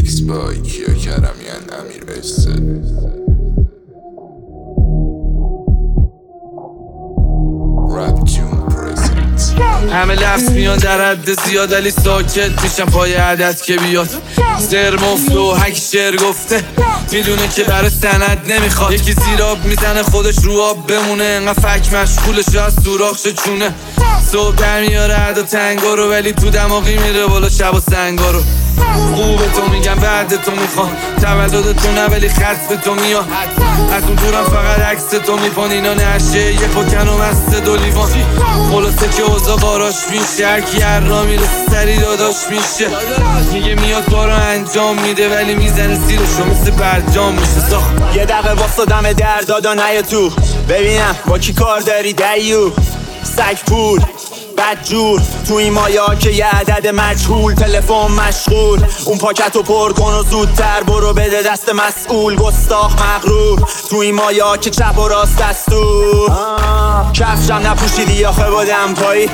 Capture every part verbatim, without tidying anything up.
میکس بای کیا کرمیان امیر استل. همه لفظ میان در حد زیاد ولی ساکت میشم پای عدد که بیاد. زر مفت و هکی شعر گفته میدونه که برای سند نمیخواد. یکی زیراب میزنه خودش رو آب بمونه، انقدر فک مشغولش از سوراخ چونه. صبح در میاره عدا تنگا رو ولی تو دماغی میره بالا شب و سنگا رو. خوبه تو میگم بعد تو میخوام تولد تو نه ولی خط به تو میاد. از اون دورم فقط عکس تو میپان اینا نشه یه پاکن و مست دو لیوان. خلاصه که اوضاع باراش میشه هرکی هر را میره سری داداش میشه. میگه میاد کارو انجام میده ولی میزنه زیرشو مثل برجام میشه ساخت. یه دقیقه واسدم در دادا نیا تو ببینم با کی کار داری دیو. سگ پول بدجور تو این مایا که یه عدد مجهول. تلفن مشغول اون پاکتو پر کن و زودتر برو بده دست مسئول. گستاخ مغرور تو این مایا که چپ و راست دستور. کفشم نپوشیدی آخه با دمپایی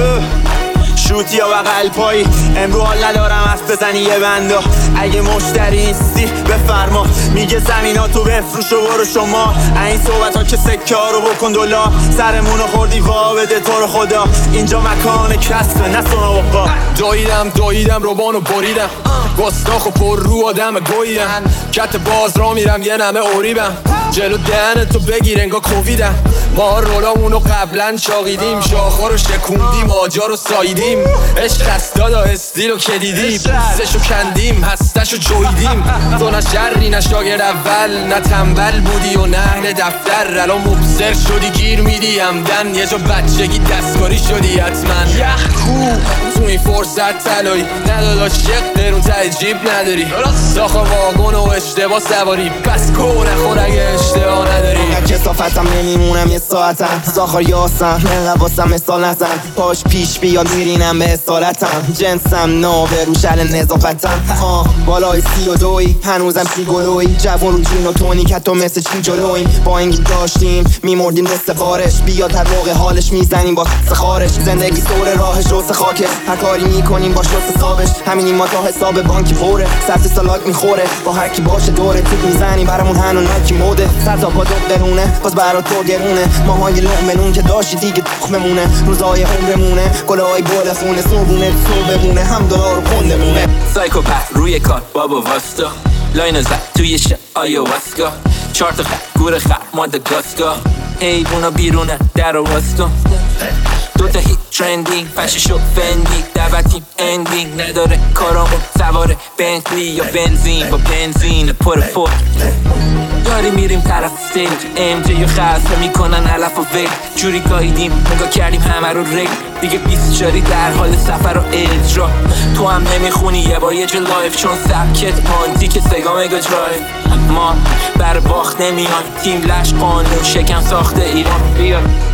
شوتی یا بغل پایی. امرو حال ندارم حرف بزنی یه بندا. اگه مشتری نیستی بفرما میگه زمیناتو بفروش و برو شما. این صحبت ها که سکه ها رو بکن دلا. سرمونو خوردی وا بده تو رو خدا. اینجا مکان کسبه نه سونا بابا. داییدم داییدم روبانو بریدم گستاخ و پر رو آدم گویدم. کت باز را میرم یه نمه اوریبم جلو دهن تو بگیر انگا کوویدم. ما رولامونو قبلا چاقیدیم شاخا رو شکوندیم آجا رو ساییدیم. عشق است دادا استیلو که دیدی پوستشو کندیم هستشو جویدیم. تو نه شری نه شاگرد اول نه تنبل بودی و نه اهل دفتر. الان مبصر شدی گیر میدی همدن یه جا بچگی دستکاری شدی حتما. یخ کو تو این فرصت تلایی ندادا شق درون ته جیب نداری. داخل واگن و اشتباه سواری پس کو نخور اگه اشتباه نداری. کسافتم نمیمونم یه ساعتم ساخر یاسم نقب واسم مثال نزن. پاش پیش بیاد میرینم به اصالتم. جنسم نابه رو شل نظافتم. آه بالای سی و دوی هنوزم سی گلوی. جوان رو جون و تونی که تو مثل چین جلویم. با اینگی داشتیم میمردیم دست بارش. بیاد هر موقع حالش میزنیم با خارش. زندگی سور راهش رو خاکه هر کاری میکنیم با شست حسابش. همینی ما تا حساب بانکی پره سفت سالاک میخوره با هر کی باشه دوره. تیپ میزنیم برامون هنو ناکی موده. سر تا پا دو درونه باز برا تو گرونه. ماهای لغمنون که داشتی دیگه تخممونه. روزای عمرمونه گلای بول خونه. صبونه صبح بمونه هم دلار و کندمونه. سایکوپت روی کار بابا واستا لاین زد توی شب آیا واسکا. چهار تا خط گور خط مادگاسکا. حیبونا بیرونه در و واسکا. دوتا هیت ترندینگ پششو فندی دعوتیم اندینگ نداره کارامون سواره بنتلی یا بنزین با بنزین پر پر. یاری میریم طرف استیج ام جی یا خسته میکنن علف و ویل. جوری گاییدیم نگاه کردیم همه رو ریل. دیگه بیست شاری در حال سفر و اجرا. تو هم نمیخونی یه بار یه جا لایف چون سبکت پانتی که سگا مگا درایف. ما بر باخت نمیان تیم لش قانون شکم ساخته ایران. بیا